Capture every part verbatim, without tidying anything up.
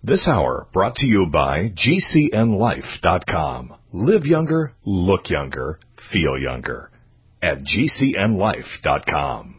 This hour brought to you by G C N life dot com. Live younger, look younger, feel younger. At G C N life dot com.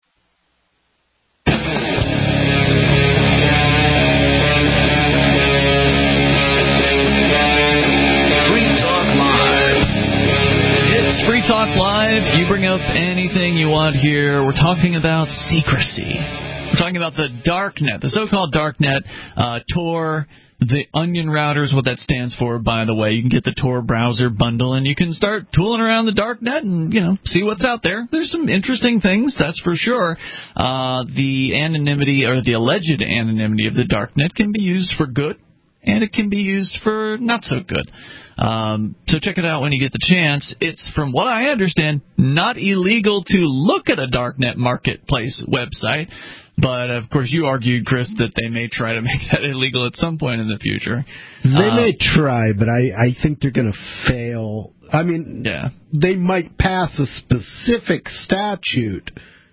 Free Talk Live. You bring up anything you want here. We're talking about secrecy. We're talking about the darknet, the so-called darknet, uh, Tor, the Onion router is what that stands for, by the way. You can get the Tor browser bundle, and you can start tooling around the darknet and, you know, see what's out there. There's some interesting things, that's for sure. Uh, the anonymity, or the alleged anonymity of the darknet can be used for good, and it can be used for not so good. Um, so check it out when you get the chance. It's, from what I understand, not illegal to look at a darknet marketplace website. But, of course, you argued, Chris, that they may try to make that illegal at some point in the future. They uh, may try, but I, I think they're going to fail. I mean, yeah. They might pass a specific statute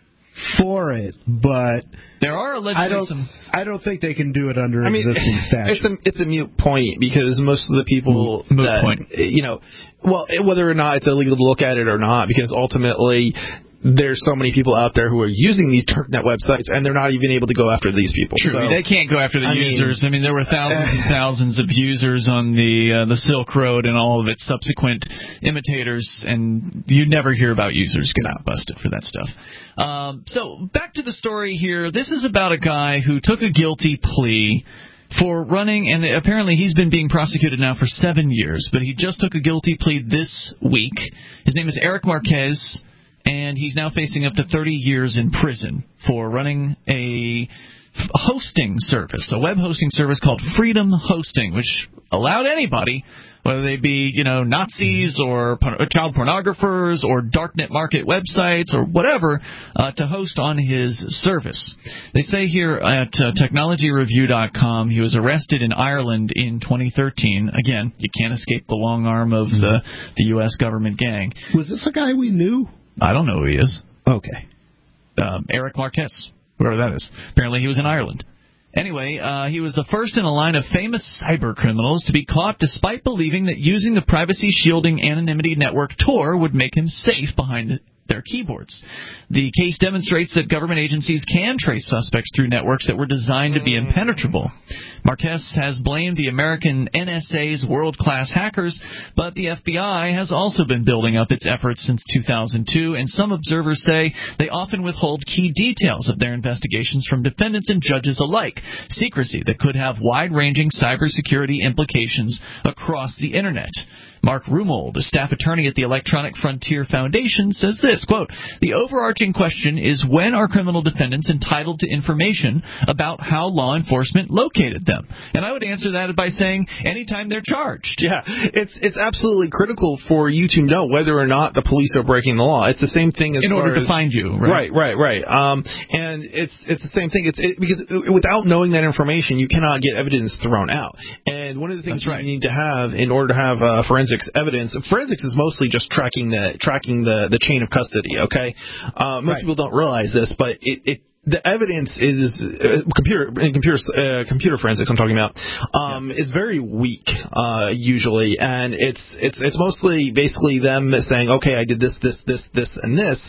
for it, but there are allegedly I don't, some. I don't think they can do it under I mean, existing statute. It's a it's a mute point because most of the people moot that point. you know, well, whether or not it's illegal to look at it or not, because ultimately there's so many people out there who are using these darknet websites, and they're not even able to go after these people. True, so, they can't go after the I users. Mean, I mean, there were thousands and thousands of users on the uh, the Silk Road and all of its subsequent imitators, and you never hear about users getting busted for that stuff. Um, so back to the story here. This is about a guy who took a guilty plea for running, and apparently he's been being prosecuted now for seven years, but he just took a guilty plea this week. His name is Eric Marquez, and he's now facing up to thirty years in prison for running a hosting service, a web hosting service called Freedom Hosting, which allowed anybody, whether they be, you know, Nazis or child pornographers or darknet market websites or whatever, uh, to host on his service. They say here at uh, technology review dot com he was arrested in Ireland in twenty thirteen. Again, you can't escape the long arm of the, the U S government gang. Was this a guy we knew? I don't know who he is. Okay. Um, Eric Marquez, whoever that is. Apparently he was in Ireland. Anyway, uh, he was the first in a line of famous cyber criminals to be caught despite believing that using the privacy-shielding anonymity network Tor would make him safe behind their keyboards. The case demonstrates that government agencies can trace suspects through networks that were designed to be impenetrable. Marquez has blamed the American N S A's world-class hackers, but the F B I has also been building up its efforts since two thousand two, and some observers say they often withhold key details of their investigations from defendants and judges alike, secrecy that could have wide-ranging cybersecurity implications across the Internet. Mark Rumold, a staff attorney at the Electronic Frontier Foundation, says this, quote, "The overarching question is when are criminal defendants entitled to information about how law enforcement located them?" And I would answer that by saying anytime they're charged. Yeah, it's it's absolutely critical for you to know whether or not the police are breaking the law. It's the same thing as in far order to as, find you, right? Right, right, right. Um, and it's it's the same thing. It's it, because without knowing that information, you cannot get evidence thrown out. And one of the things right. you need to have in order to have uh, forensics evidence, forensics is mostly just tracking the tracking the, the chain of custody. Okay, uh, most right. people don't realize this, but it. it the evidence is uh, computer in computer uh, computer forensics. I'm talking about um, yeah. is very weak uh, usually, and it's it's it's mostly basically them saying, okay, I did this, this, this, this, and this.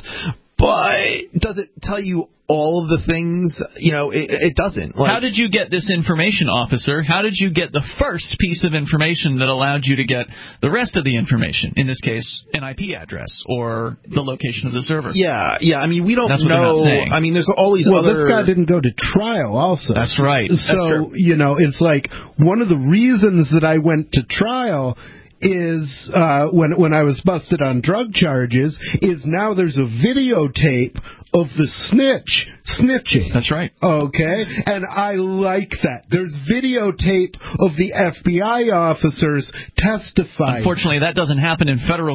But does it tell you all of the things? You know, it, it doesn't. Like, how did you get this information, officer? How did you get the first piece of information that allowed you to get the rest of the information? In this case, an I P address or the location of the server. Yeah, yeah. I mean, we don't That's what know. They're not saying. I mean, there's all these well, other... this guy didn't go to trial also. That's right. So, That's true. you know, it's like one of the reasons that I went to trial is uh, when when I was busted on drug charges is now there's a videotape of the snitch snitching. That's right. Okay, and I like that. There's videotape of the F B I officers testifying. Unfortunately, that doesn't happen in federal court.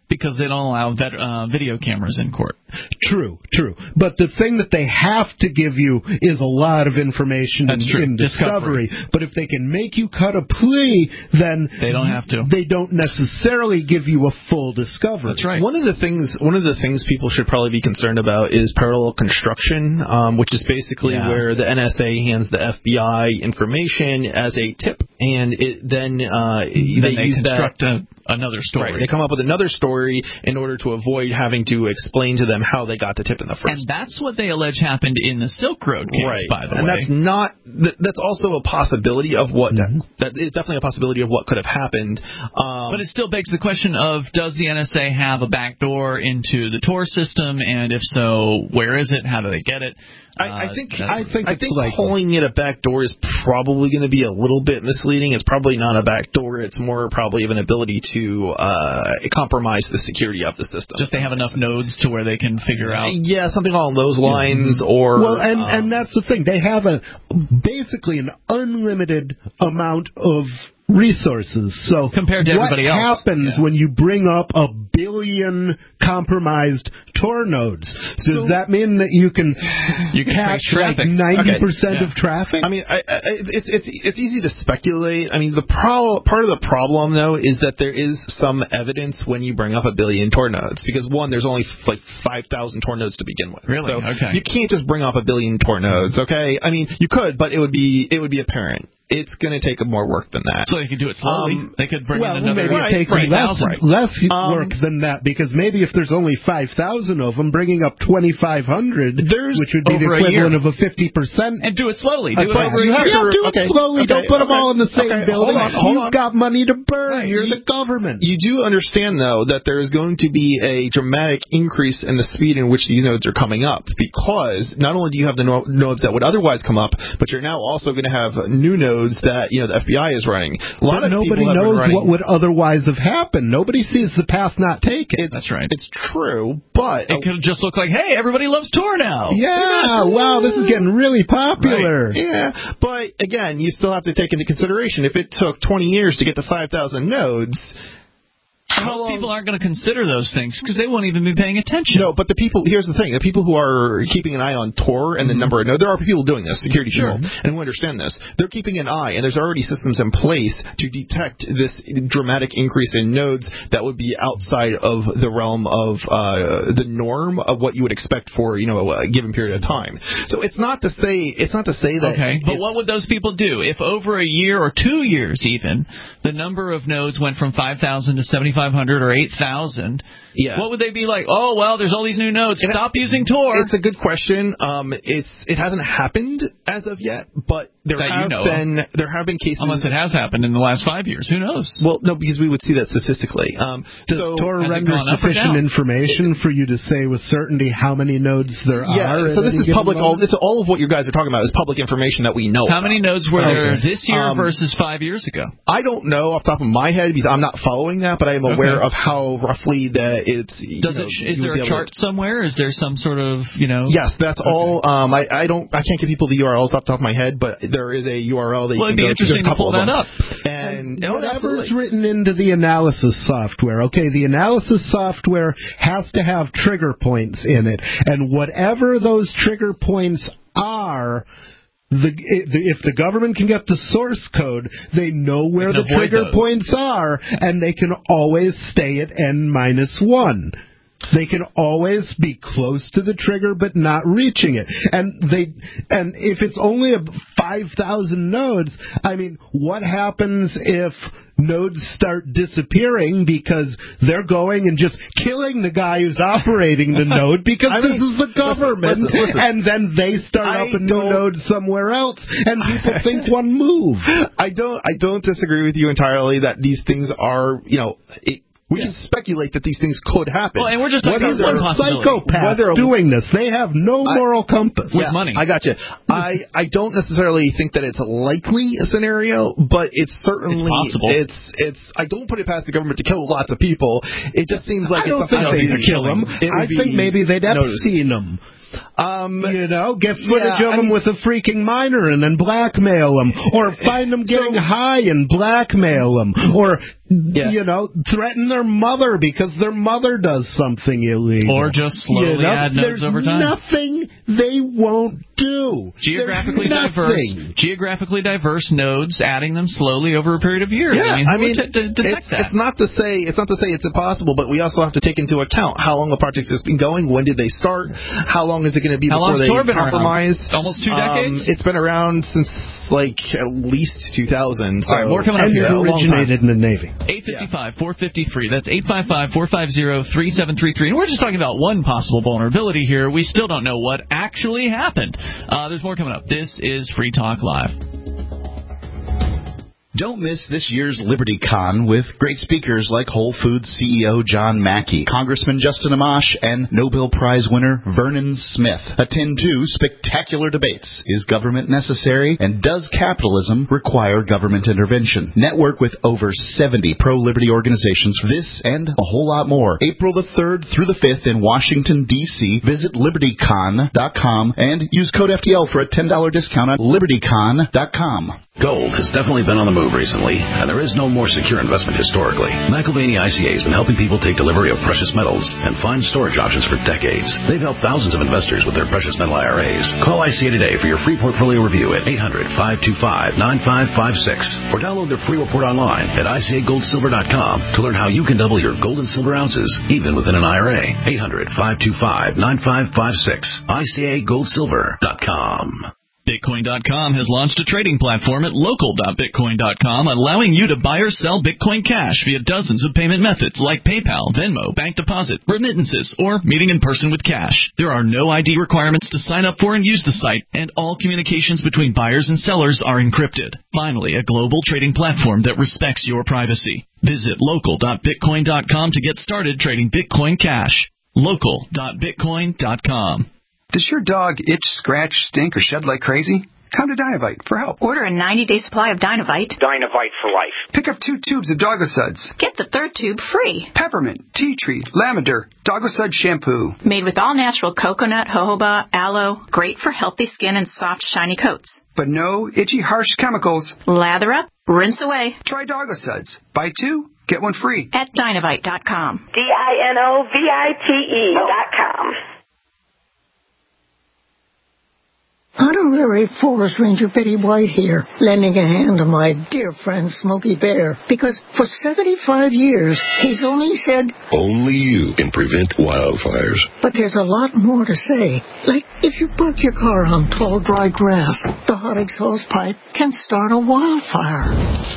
because they don't allow vet, uh, video cameras in court. True, true. But the thing that they have to give you is a lot of information in, in discovery. discovery. But if they can make you cut a plea, then they don't have to. They don't necessarily give you a full discovery. That's right. One of the things, one of the things people should probably be concerned about is parallel construction, um, which is basically yeah. where the N S A hands the F B I information as a tip, and it, then uh, then they, they use construct that. A, another story. Right. They come up with another story in order to avoid having to explain to them how they got the tip in the first And that's what they allege happened in the Silk Road case, right. by the and way. And that's not, that's also a possibility of what, mm-hmm. that is definitely a possibility of what could have happened. Um, but it still begs the question of, does the N S A have a backdoor into the Tor system? And if so, where is it? How do they get it? I, I think I think, I it's think like calling it a backdoor is probably going to be a little bit misleading. It's probably not a backdoor. It's more probably of an ability to uh, compromise the security of the system. Just they have enough nodes to where they can figure out. Yeah, something along those lines. Mm-hmm. Or well, and um, and that's the thing. They have a basically an unlimited amount of resources. So compared to everybody what else, happens yeah. when you bring up a billion compromised Tor nodes? Does so, that mean that you can you can catch traffic. like ninety percent okay. yeah. of traffic? I mean, I, I, it's it's it's easy to speculate. I mean, the pro- part of the problem though is that there is some evidence when you bring up a billion Tor nodes, because one, there's only f- like five thousand Tor nodes to begin with. Really? So okay. You can't just bring up a billion Tor nodes. Okay. I mean, you could, but it would be it would be apparent. It's going to take more work than that. So they could do it slowly. Um, they could bring well, in another maybe right, it takes right, less, right. less um, work than that, because maybe if there's only five thousand of them, bringing up twenty-five hundred, which would be the equivalent of a fifty percent. And do it slowly. Do it right. over you a have year. to do okay. it slowly. Okay. Don't put them okay. all in the same okay. building. Hold on. Hold You've on. got money to burn. Right. You're You, the government. You do understand, though, that there is going to be a dramatic increase in the speed in which these nodes are coming up, because not only do you have the no- nodes that would otherwise come up, but you're now also going to have new nodes that you know the F B I is running. A lot but of nobody people knows running, what would otherwise have happened. Nobody sees the path not taken. It's, That's right. It's true, but it could just look like, hey, everybody loves Tor now. Yeah, wow, this is getting really popular. Right. Yeah, but again, you still have to take into consideration if it took twenty years to get to five thousand nodes. Most people aren't going to consider those things because they won't even be paying attention. No, but the people, here's the thing, the people who are keeping an eye on Tor and the mm-hmm. number of nodes, there are people doing this, security sure. people, and who understand this. They're keeping an eye, and there's already systems in place to detect this dramatic increase in nodes that would be outside of the realm of uh, the norm of what you would expect for, you know, a given period of time. So it's not to say, it's not to say that. Okay, but what would those people do if over a year or two years even, the number of nodes went from five thousand to seventy-five hundred or eight thousand, yeah. what would they be like? Oh, well, there's all these new nodes. It, Stop using Tor. It's a good question. Um, it's It hasn't happened as of yet, but there that have you know been of. there have been cases. Unless it has happened in the last five years. Who knows? Well, no, because we would see that statistically. Um, Does so Tor render sufficient information it, for you to say with certainty how many nodes there yeah, are? Yeah, so this is public. All, this, all of what you guys are talking about is public information that we know How about. many nodes were okay. there this year um, versus five years ago? I don't know off the top of my head because I'm not following that, but I am aware okay. of how roughly that it's. Does know, it? Is there a chart to, somewhere? Is there some sort of you know? Yes, that's okay. all. Um, I, I don't. I can't give people the U R Ls off the top of my head, but there is a U R L that you well, can it'd be go interesting to. to pull that up. And, and whatever's written into the analysis software, okay, the analysis software has to have trigger points in it, and whatever those trigger points are. The, if the government can get the source code, they know where the trigger those. points are, and they can always stay at n minus one. They can always be close to the trigger but not reaching it. And they and if it's only a five thousand nodes, I mean, what happens if nodes start disappearing because they're going and just killing the guy who's operating the node because I mean, this is the government, listen, listen, listen. And then they start I up a new node somewhere else and people think one move. I don't I don't disagree with you entirely that these things are, you know, it, we yeah. can speculate that these things could happen. Well, and we're just talking whether about one psychopaths whether doing this. They have no moral I, compass. With yeah, money. I got you. I, I don't necessarily think that it's likely a scenario, but it's certainly... It's possible. It's, it's, I don't put it past the government to kill lots of people. It just seems like I it's don't think something they'd kill them. I think maybe they'd Epstein them. Um, you know, get footage yeah, of I them mean, with a freaking minor and then blackmail them, or find them getting so, high and blackmail them, or yeah. you know, threaten their mother because their mother does something illegal, or just slowly you know? add nodes There's over time. Nothing they won't do. Geographically diverse, geographically diverse nodes, adding them slowly over a period of years. Yeah, I mean, I mean to, to detect it's, that. it's not to say it's not to say it's impossible, but we also have to take into account how long the project has been going. When did they start? How long is it going to be how before they been compromise? Around? Almost two decades. Um, it's been around since like at least two thousand. So all right, more coming up and here. it originated in the Navy. eight fifty-five, four fifty, free. That's eight five five, four five zero, three seven three three. And we're just talking about one possible vulnerability here. We still don't know what actually happened. Uh, there's more coming up. This is Free Talk Live. Don't miss this year's LibertyCon with great speakers like Whole Foods C E O John Mackey, Congressman Justin Amash, and Nobel Prize winner Vernon Smith. Attend two spectacular debates. Is government necessary? And does capitalism require government intervention? Network with over seventy pro-liberty organizations for this and a whole lot more. April the third through the fifth in Washington, D C Visit Liberty Con dot com and use code F T L for a ten dollars discount at Liberty Con dot com. Gold has definitely been on the move recently, and there is no more secure investment historically. McIlvaney I C A has been helping people take delivery of precious metals and find storage options for decades. They've helped thousands of investors with their precious metal I R As. Call I C A today for your free portfolio review at eight hundred, five two five, nine five five six or download their free report online at I C A gold silver dot com to learn how you can double your gold and silver ounces even within an I R A. eight hundred, five two five, nine five five six. I C A gold silver dot com. Bitcoin dot com has launched a trading platform at local dot bitcoin dot com, allowing you to buy or sell Bitcoin Cash via dozens of payment methods like PayPal, Venmo, bank deposit, remittances, or meeting in person with cash. There are no I D requirements to sign up for and use the site, and all communications between buyers and sellers are encrypted. Finally, a global trading platform that respects your privacy. Visit local dot bitcoin dot com to get started trading Bitcoin Cash. local dot bitcoin dot com. Does your dog itch, scratch, stink, or shed like crazy? Come to Dynovite for help. Order a ninety-day supply of Dynovite. Dynovite for life. Pick up two tubes of Dogosuds. Get the third tube free. Peppermint, tea tree, lavender, Dogosud shampoo. Made with all-natural coconut, jojoba, aloe. Great for healthy skin and soft, shiny coats. But no itchy, harsh chemicals. Lather up, rinse away. Try Dogosuds. Buy two, get one free. At Dynovite dot com. D I N O V I T E dot com. Honorary Forest Ranger Betty White here, lending a hand to my dear friend Smokey Bear, because for seventy-five years, he's only said, only you can prevent wildfires. But there's a lot more to say. Like, if you park your car on tall, dry grass, the hot exhaust pipe can start a wildfire.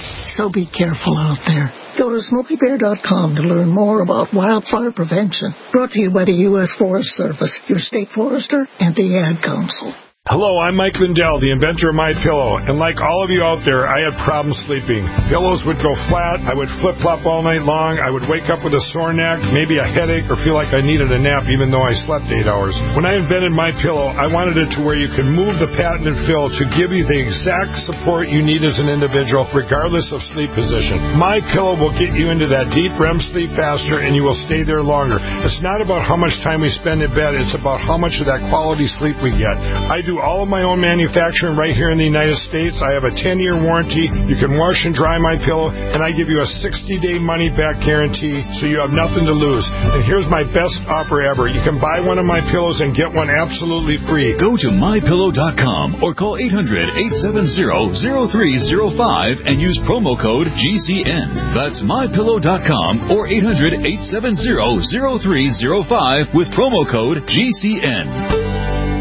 So be careful out there. Go to smokey bear dot com to learn more about wildfire prevention. Brought to you by the U S Forest Service, your state forester, and the Ad Council. Hello, I'm Mike Lindell, the inventor of My Pillow, and like all of you out there, I had problems sleeping. Pillows would go flat, I would flip-flop all night long, I would wake up with a sore neck, maybe a headache, or feel like I needed a nap even though I slept eight hours. When I invented My Pillow, I wanted it to where you can move the patented fill to give you the exact support you need as an individual, regardless of sleep position. My Pillow will get you into that deep R E M sleep faster, and you will stay there longer. It's not about how much time we spend in bed, it's about how much of that quality sleep we get. I do all of my own manufacturing right here in the United States. I have a ten-year warranty. You can wash and dry My Pillow, and I give you a sixty-day money-back guarantee, so you have nothing to lose. And here's my best offer ever. You can buy one of my pillows and get one absolutely free. Go to my pillow dot com or call eight hundred, eight seven zero, zero three zero five and use promo code G C N. That's my pillow dot com or eight hundred, eight seven zero, zero three zero five with promo code G C N.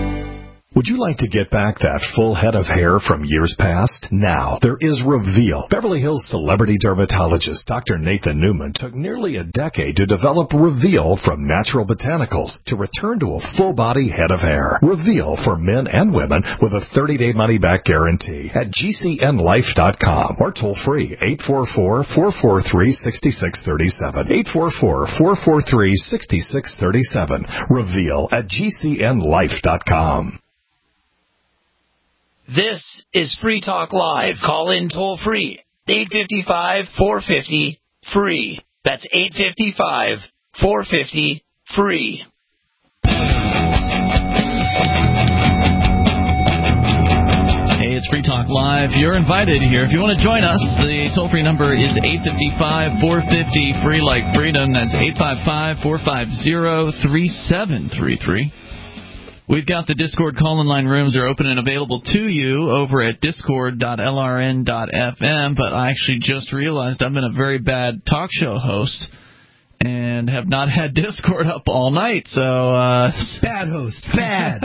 Would you like to get back that full head of hair from years past? Now, there is Reveal. Beverly Hills celebrity dermatologist Doctor Nathan Newman took nearly a decade to develop Reveal from natural botanicals to return to a full-body head of hair. Reveal for men and women with a thirty-day money-back guarantee at G C N life dot com or toll-free eight four four, four four three, six six three seven. eight four four, four four three, six six three seven. Reveal at G C N life dot com. This is Free Talk Live. Call in toll free. eight five five, four five zero, free. That's eight five five, four five zero, free. Free Talk Live. You're invited here. If you want to join us, the toll-free number is eight five five, four five zero, free like freedom. That's eight five five, four five zero, three seven three three. We've got the Discord call-in line rooms are open and available to you over at discord dot l r n dot f m, but I actually just realized I've been a very bad talk show host and have not had Discord up all night, so uh bad host, bad.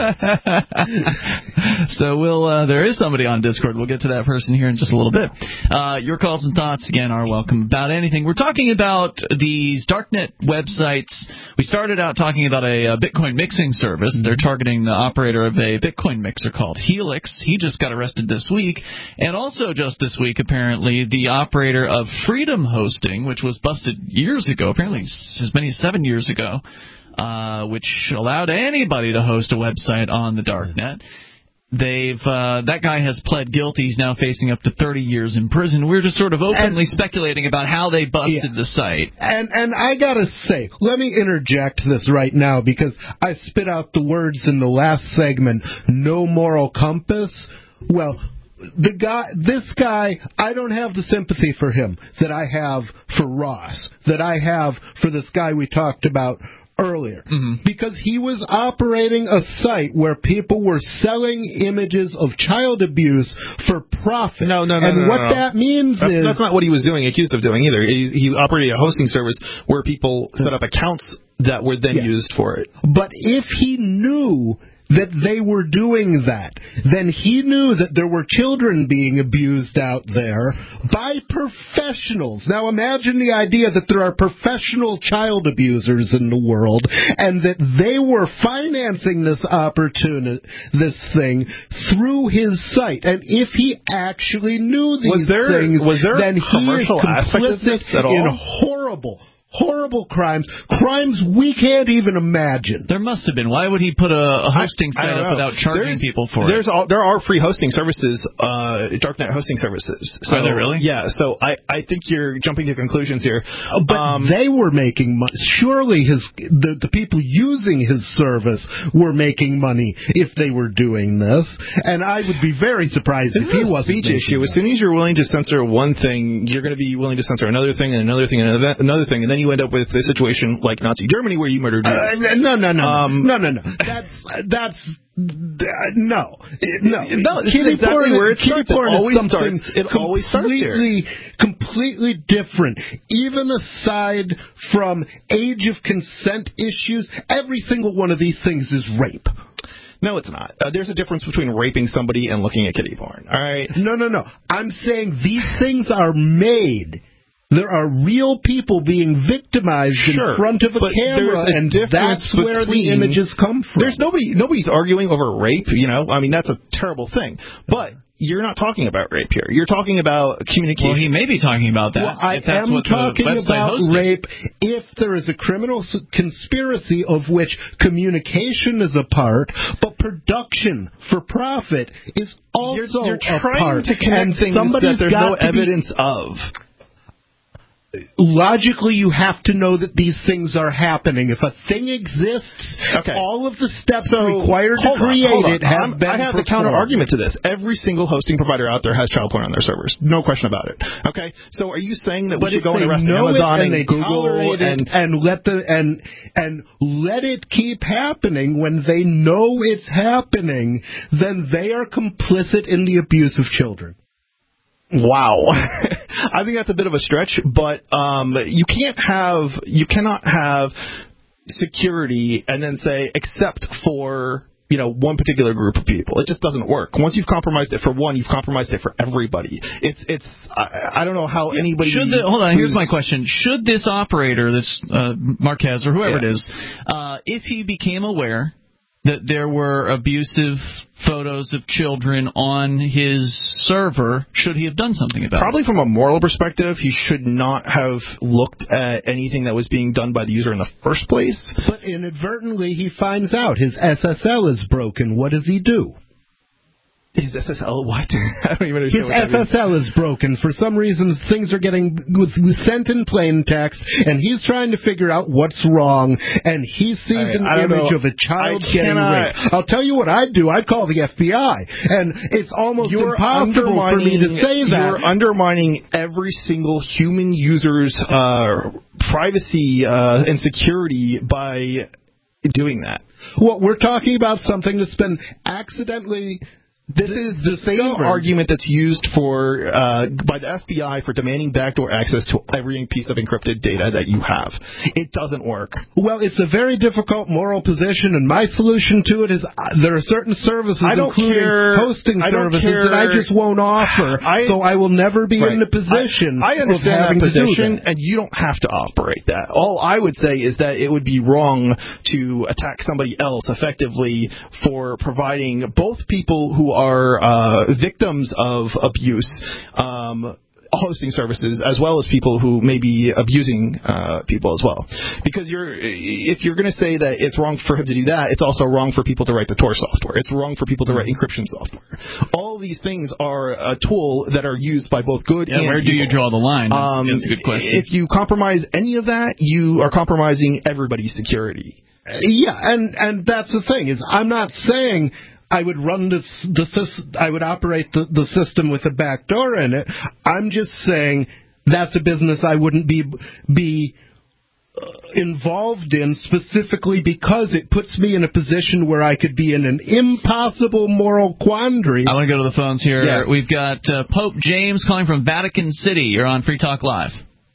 So we'll uh, there is somebody on Discord. We'll get to that person here in just a little bit. Uh, your calls and thoughts again are welcome about anything. We're talking about these darknet websites. We started out talking about a, a Bitcoin mixing service. They're targeting the operator of a Bitcoin mixer called Helix. He just got arrested this week, and also just this week apparently the operator of Freedom Hosting, which was busted years ago. Apparently as many as seven years ago, uh, which allowed anybody to host a website on the darknet. They've uh, that guy has pled guilty. He's now facing up to thirty years in prison. We're just sort of openly and, speculating about how they busted yeah. the site. And and I gotta say, let me interject this right now because I spit out the words in the last segment. No moral compass. Well. The guy, this guy, I don't have the sympathy for him that I have for Ross, that I have for this guy we talked about earlier. Mm-hmm. Because he was operating a site where people were selling images of child abuse for profit. No, no, no, And no, no, what no. that means that's, is... That's not what he was doing, accused of doing either. He, he operated a hosting service where people set up accounts that were then yeah. used for it. But if he knew that they were doing that, then he knew that there were children being abused out there by professionals. Now imagine the idea that there are professional child abusers in the world and that they were financing this opportunity, this thing, through his site. And if he actually knew these was there, things, was there then he is complicit in horrible Horrible crimes, crimes we can't even imagine. There must have been. Why would he put a, a hosting I, site I up without charging there's, people for there's it? All, there are free hosting services, uh, darknet hosting services. So, are there really? Yeah, so I, I think you're jumping to conclusions here. Uh, but um, they were making money. Surely his the, the people using his service were making money if they were doing this. And I would be very surprised if he wasn't. Speech issue. As soon as you're willing to censor one thing, you're going to be willing to censor another thing and another thing and another thing, and then you end up with a situation like Nazi Germany where you murdered Jews. Uh, no, no, no, um, no, no, no. That's that's uh, no, no. No, this is exactly where it starts. It always starts. It always starts here. Completely different. Even aside from age of consent issues, every single one of these things is rape. No, it's not. Uh, there's a difference between raping somebody and looking at kiddie porn. All right. No, no, no. I'm saying these things are made. There are real people being victimized sure, in front of a camera, a and that's where the images come from. There's nobody, nobody's arguing over rape, you know. I mean, that's a terrible thing. But you're not talking about rape here. You're talking about communication. Well, he may be talking about that. Well, I if that's am what talking the about hosted. rape if there is a criminal conspiracy of which communication is a part, but production for profit is also you're, you're a trying part. to connect things that there's no evidence be, of. Logically, you have to know that these things are happening. If a thing exists, okay. all of the steps so, required to create on, it have I'm, been I have performed. the counter argument to this. Every single hosting provider out there has child porn on their servers. No question about it. Okay, so are you saying that but we should go and arrest and, Amazon and, and Google and and, and let the and and let it keep happening when they know it's happening? Then they are complicit in the abuse of children. Wow. I think that's a bit of a stretch, but um, you can't have, you cannot have security and then say, except for, you know, one particular group of people. It just doesn't work. Once you've compromised it for one, you've compromised it for everybody. It's, it's, I, I don't know how anybody... Should the, hold on, here's my question. Should this operator, this uh, Marquez or whoever yeah. it is, uh, if he became aware that there were abusive photos of children on his server, should he have done something about Probably it? Probably from a moral perspective, he should not have looked at anything that was being done by the user in the first place. But inadvertently, he finds out his S S L is broken. What does he do? His S S L, what? I don't even understand His what that S S L means. is broken. For some reason, things are getting sent in plain text, and he's trying to figure out what's wrong, and he sees I, an I don't image know. of a child I getting cannot- raped. I'll tell you what I'd do. I'd call the F B I. And it's almost You're impossible for me to say that. You're undermining every single human user's uh, privacy uh, and security by doing that. Well, we're talking about something that's been accidentally... This is the same argument that's used for uh, by the F B I for demanding backdoor access to every piece of encrypted data that you have. It doesn't work. Well, it's a very difficult moral position, and my solution to it is uh, there are certain services, I don't including care, hosting I don't services, care, that I just won't offer, I, so I will never be right. in the position I, I understand of having that position, to do that. and you don't have to operate that. All I would say is that it would be wrong to attack somebody else effectively for providing both people who are uh, victims of abuse um, hosting services, as well as people who may be abusing uh, people as well. Because you're, if you're going to say that it's wrong for him to do that, it's also wrong for people to write the Tor software. It's wrong for people to write encryption software. All these things are a tool that are used by both good yeah, and where evil. do you draw the line? That's, Um, that's a good question. If you compromise any of that, you are compromising everybody's security. Yeah, and and that's the thing is I'm not saying I would run this the sys- I would operate the, the system with a backdoor in it. I'm just saying that's a business I wouldn't be be uh, involved in specifically because it puts me in a position where I could be in an impossible moral quandary. I want to go to the phones here. Yeah. We've got uh, Pope James calling from Vatican City. You're on Free Talk Live.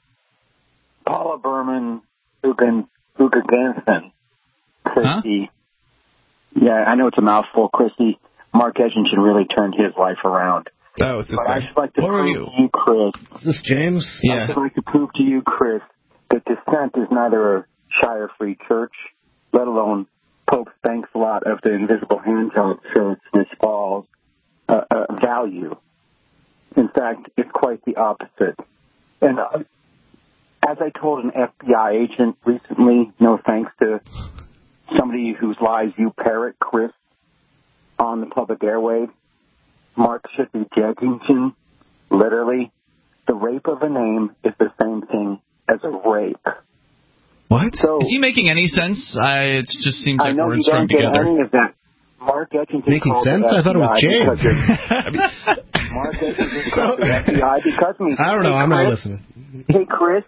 Paula Berman, Ugan Ugaganson, Christy. Huh? Yeah, I know it's a mouthful, Christy. Mark Edgington really turned his life around. Oh, it's this but guy. I should like to Who prove are you? to you, Chris. Is this James? Yeah. I should like to prove to you, Chris, that dissent is neither a Shire-free church, let alone Pope thanks a lot of the invisible hand job church Miss Paul's uh, uh, value. In fact, it's quite the opposite. And uh, as I told an F B I agent recently, no thanks to somebody whose lies you parrot, Chris, on the public airwaves, Mark should be Jedington. Literally, the rape of a name is the same thing as a rape. What? So, is he making any sense? I, it just seems like I know words you don't strung get together. any of that. Mark Edgington Making called sense? the I thought it was F B I James. because- Mark Edgington called the F B I because me. I don't know. Hey, I'm not Chris, listening. Hey, Chris,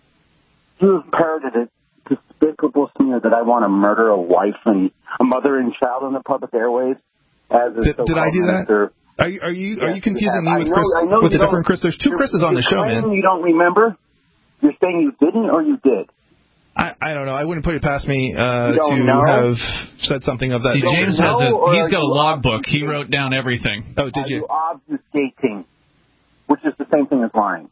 you have parroted it. Despicable smear that I want to murder a wife and a mother and child on the public airways. As a Did, did I do that? minister. Are you are you Yes, are you confusing you me with I know, Chris I know with you a different don't- Chris? There's two you're- Chris's on the show, you're man. claiming You don't remember? You're saying you didn't or you did? I, I don't know. I wouldn't put it past me uh, You don't to know? have said something of that. See, nature. James has a, or he's are got a you logbook. He wrote down everything. Oh, did Are you? you obfuscating, which is the same thing as lying.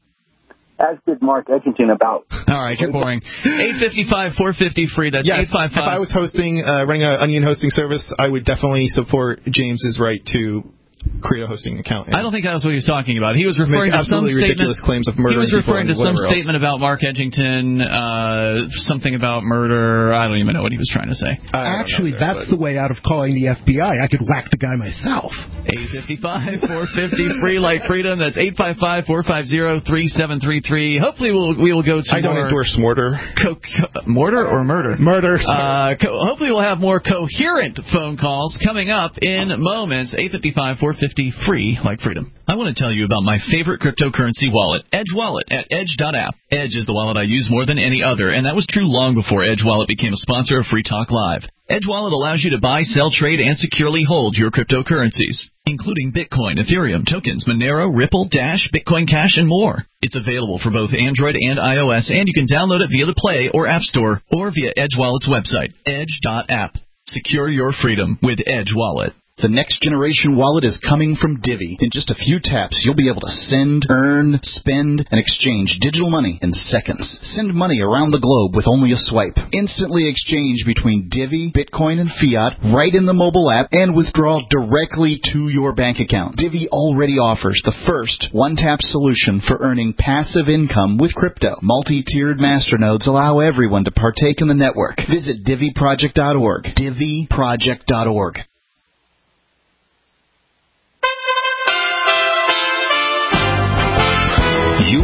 As did Mark Edgington about... All right, you're boring. eight five five, four five zero, free. That's Yes, eight five if I five. was hosting, uh, running an Onion hosting service, I would definitely support James's right to create a hosting account. I don't think that's what he was talking about. He was referring Make to some absolutely statement. ridiculous claims of murdering He was referring to people some and whatever statement about Mark Edgington, uh, something about murder. I don't even know what he was trying to say. Actually, that's the way out of calling the F B I. I could whack the guy myself. eight five five, four five zero, free like freedom. That's eight five five, four five zero, three seven three three. Hopefully we'll, we will go to I don't more... endorse mortar. Co- co- mortar or murder? Murder. Uh, co- hopefully we'll have more coherent phone calls coming up in moments. eight five five, four five zero, free like freedom. I want to tell you about my favorite cryptocurrency wallet, Edge Wallet, at edge dot app. Edge is the wallet I use more than any other, and that was true long before Edge Wallet became a sponsor of Free Talk Live. Edge Wallet allows you to buy, sell, trade, and securely hold your cryptocurrencies, including Bitcoin, Ethereum, tokens, Monero, Ripple, Dash, Bitcoin Cash, and more. It's available for both Android and iOS, and you can download it via the Play or App Store or via Edge Wallet's website, edge dot app. Secure your freedom with Edge Wallet. The next generation wallet is coming from Divvy. In just a few taps, you'll be able to send, earn, spend, and exchange digital money in seconds. Send money around the globe with only a swipe. Instantly exchange between Divvy, Bitcoin, and fiat right in the mobile app and withdraw directly to your bank account. Divvy already offers the first one-tap solution for earning passive income with crypto. Multi-tiered masternodes allow everyone to partake in the network. Visit Divvy Project dot org. Divvy Project dot org.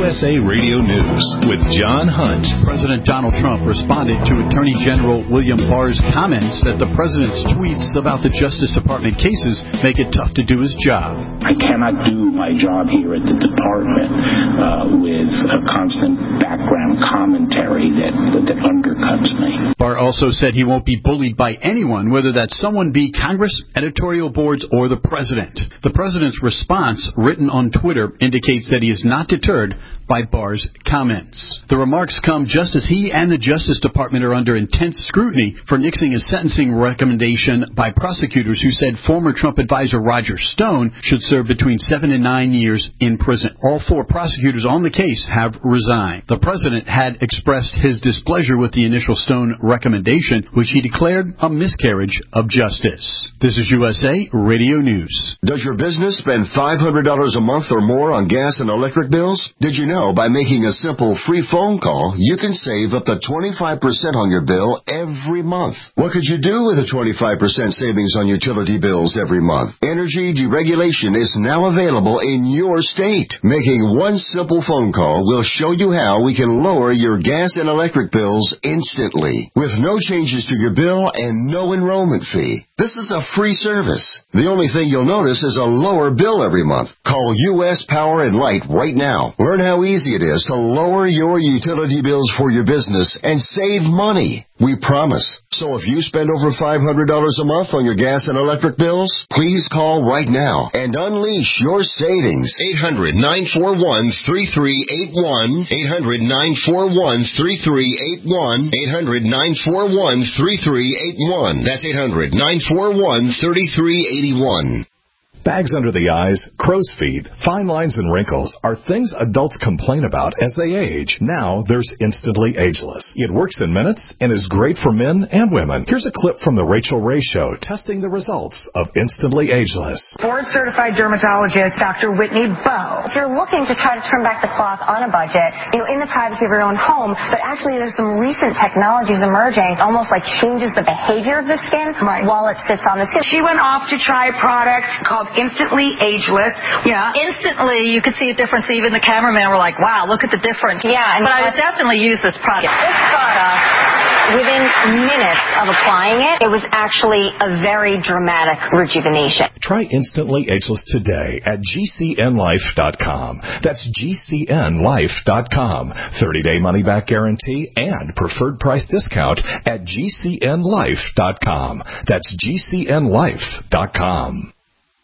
U S A Radio News with John Hunt. President Donald Trump responded to Attorney General William Barr's comments that the president's tweets about the Justice Department cases make it tough to do his job. I cannot do my job here at the department uh, with a constant background commentary that, that undercuts me. Barr also said he won't be bullied by anyone, whether that someone be Congress, editorial boards, or the president. The president's response, written on Twitter, indicates that he is not deterred by Barr's comments. The remarks come just as he and the Justice Department are under intense scrutiny for nixing a sentencing recommendation by prosecutors who said former Trump advisor Roger Stone should serve between seven and nine years in prison. All four prosecutors on the case have resigned. The president had expressed his displeasure with the initial Stone recommendation, which he declared a miscarriage of justice. This is U S A Radio News. Does your business spend five hundred dollars a month or more on gas and electric bills? Did you know by making a simple free phone call, you can save up to twenty-five percent on your bill every month? What could you do with a twenty-five percent savings on utility bills every month? Energy deregulation is now available in your state. Making one simple phone call will show you how we can lower your gas and electric bills instantly, with no changes to your bill and no enrollment fee. This is a free service. The only thing you'll notice is a lower bill every month. Call U S Power and Light right now. Learn how easy it is to lower your utility bills for your business and save money. We promise. So if you spend over five hundred dollars a month on your gas and electric bills, please call right now and unleash your savings. eight hundred, nine four one, three three eight one. eight hundred, nine four one, three three eight one. eight hundred, nine four one, three three eight one. That's eight hundred, nine four one, three three eight one. Bags under the eyes, crow's feet, fine lines, and wrinkles are things adults complain about as they age. Now there's Instantly Ageless. It works in minutes and is great for men and women. Here's a clip from the Rachel Ray Show testing the results of Instantly Ageless. Board-certified dermatologist Doctor Whitney Bowe. If you're looking to try to turn back the clock on a budget, you know, in the privacy of your own home, but actually there's some recent technologies emerging, almost like changes the behavior of the skin right. while it sits on the skin. She went off to try a product called Instantly Ageless. Yeah. Instantly, you could see a difference. Even the cameraman were like, wow, look at the difference. Yeah. And but I would definitely use this product. This product, within minutes of applying it, it was actually a very dramatic rejuvenation. Try Instantly Ageless today at G C N life dot com. That's G C N life dot com. thirty-day money-back guarantee and preferred price discount at G C N life dot com. That's G C N life dot com.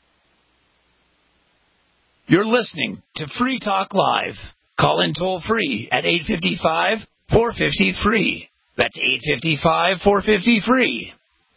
You're listening to Free Talk Live. Call in toll free at eight five five, four five zero, free. That's eight five five, four five zero, free.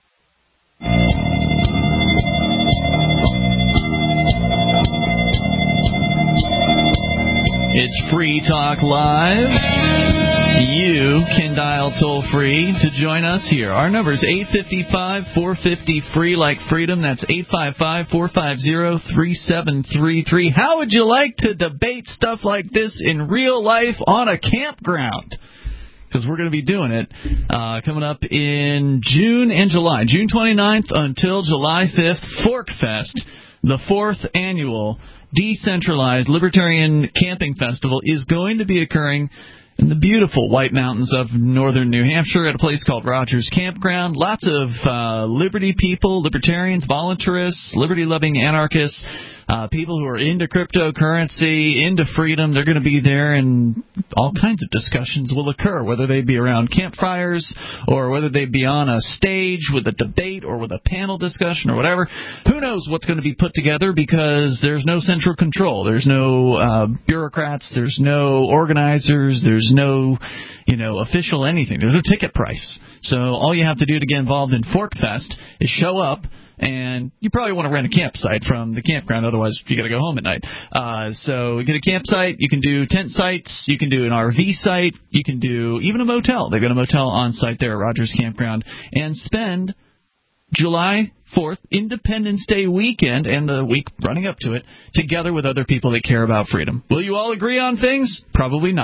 It's Free Talk Live. You can dial toll-free to join us here. Our number is eight five five, four five zero, free, like freedom. That's eight five five, four five zero, three seven three three. How would you like to debate stuff like this in real life on a campground? Because we're going to be doing it uh, coming up in June and July. June twenty-ninth until July fifth, Fork Fest, the fourth annual Decentralized Libertarian Camping Festival, is going to be occurring in the beautiful White Mountains of northern New Hampshire at a place called Rogers Campground. Lots of uh, liberty people, libertarians, voluntarists, liberty-loving anarchists, uh, people who are into cryptocurrency, into freedom. They're going to be there, and all kinds of discussions will occur, whether they be around campfires or whether they be on a stage with a debate or with a panel discussion or whatever. Who knows what's going to be put together, because there's no central control. There's no uh, bureaucrats. There's no organizers. There's no, you know, official anything. There's no ticket price. So all you have to do to get involved in Fork Fest is show up. And you probably want to rent a campsite from the campground, otherwise you got to go home at night. Uh, so you get a campsite, you can do tent sites, you can do an R V site, you can do even a motel. They've got a motel on site there at Rogers Campground, and spend July fourth, Independence Day weekend, and the week running up to it, together with other people that care about freedom. Will you all agree on things? Probably not.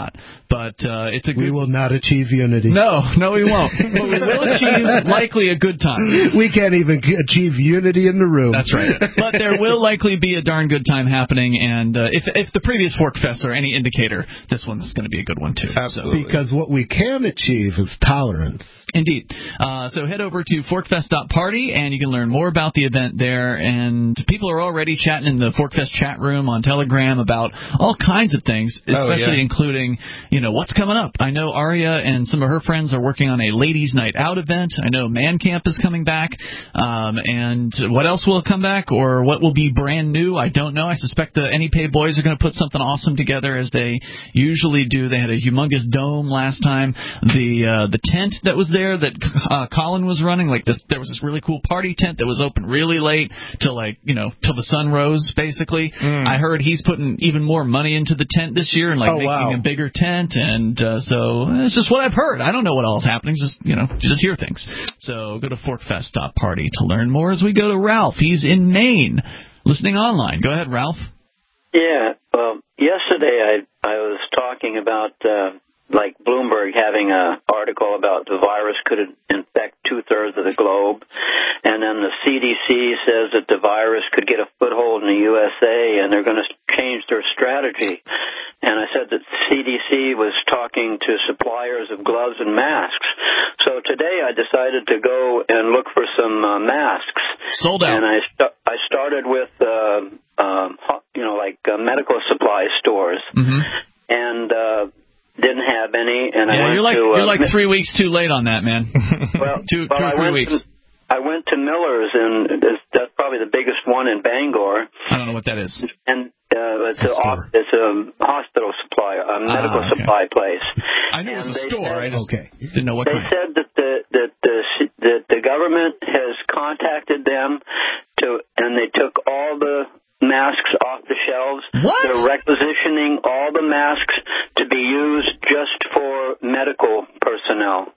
But uh, it's a good... We will not achieve unity. No, no, we won't. But we will achieve likely a good time. We can't even achieve unity in the room. That's right. But there will likely be a darn good time happening, and uh, if if the previous Forkfests are any indicator, this one's going to be a good one too. Absolutely. So. Because what we can achieve is tolerance. Indeed. Uh, so head over to forkfest dot party, and you can learn more about the event there. And people are already chatting in the Forkfest chat room on Telegram about all kinds of things, especially oh, yeah. including, you know, what's coming up. I know Aria and some of her friends are working on a ladies' night out event. I know Man Camp is coming back. Um, and what else will come back, or what will be brand new? I don't know. I suspect the Any Pay boys are going to put something awesome together, as they usually do. They had a humongous dome last time. The uh, the tent that was there that uh, Colin was running, like this, there was this really cool party tent that was open really late till like you know till the sun rose. Basically, mm. I heard he's putting even more money into the tent this year and like oh, making wow. a bigger tent, and uh, so it's just what I've heard. I don't know what all is happening. Just you know, just hear things. So go to forkfest dot party to learn more. As we go to Ralph, he's in Maine, listening online. Go ahead, Ralph. Yeah. Well, yesterday I I was talking about. Uh, like Bloomberg having an article about the virus could infect two-thirds of the globe, and then the C D C says that the virus could get a foothold in the U S A, and they're going to change their strategy. And I said that the C D C was talking to suppliers of gloves and masks. So today I decided to go and look for some uh, masks. Sold out. And I, st- I started with, uh, um, you know, like uh, medical supply stores. Mm-hmm. And... Uh, didn't have any, and yeah, I went you're like, to... Uh, you're like three weeks too late on that, man. Well, two, well, two or I three went weeks. To, I went to Miller's, and that's probably the biggest one in Bangor. I don't know what that is. And uh, it's, a, it's a hospital supply, a medical ah, okay. supply place. I knew and it was a store. Said, I just okay. didn't know what They kind. said that the, that, the, that the government has contacted them, to, and they took all the masks off the shelves. What? They're requisitioning all the masks to be used just for medical personnel.